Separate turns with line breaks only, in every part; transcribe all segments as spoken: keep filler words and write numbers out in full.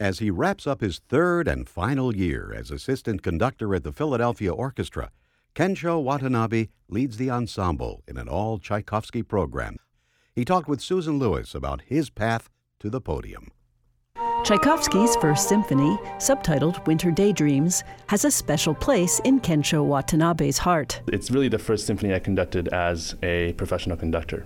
As he wraps up his third and final year as assistant conductor at the Philadelphia Orchestra, Kensho Watanabe leads the ensemble in an all-Tchaikovsky program. He talked with Susan Lewis about his path to the podium.
Tchaikovsky's First Symphony, subtitled Winter Daydreams, has a special place in Kensho Watanabe's heart.
It's really the first symphony I conducted as a professional conductor.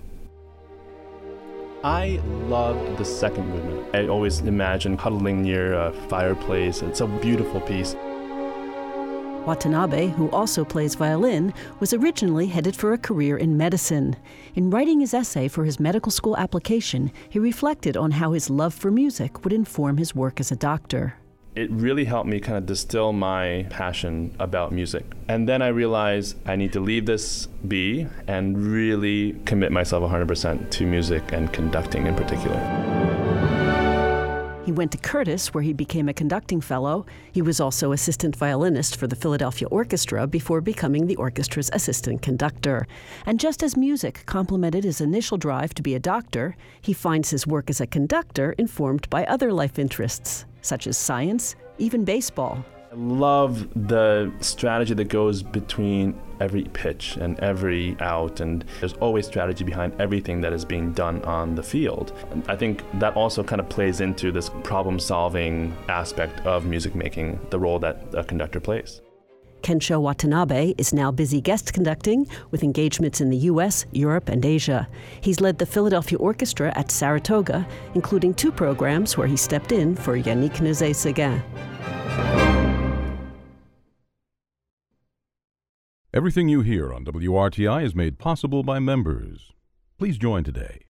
I loved the second movement. I always imagine huddling near a fireplace. It's a beautiful piece.
Watanabe, who also plays violin, was originally headed for a career in medicine. In writing his essay for his medical school application, he reflected on how his love for music would inform his work as a doctor.
It really helped me kind of distill my passion about music. And then I realized I need to leave this be and really commit myself one hundred percent to music and conducting in particular.
He went to Curtis, where he became a conducting fellow. He was also assistant violinist for the Philadelphia Orchestra before becoming the orchestra's assistant conductor. And just as music complemented his initial drive to be a doctor, he finds his work as a conductor informed by other life interests, such as science, even baseball.
I love the strategy that goes between every pitch and every out, and there's always strategy behind everything that is being done on the field. And I think that also kind of plays into this problem-solving aspect of music making, the role that a conductor plays.
Kensho Watanabe is now busy guest conducting with engagements in the U S, Europe, and Asia. He's led the Philadelphia Orchestra at Saratoga, including two programs where he stepped in for Yannick Nézet-Séguin.
Everything you hear on W R T I is made possible by members. Please join today.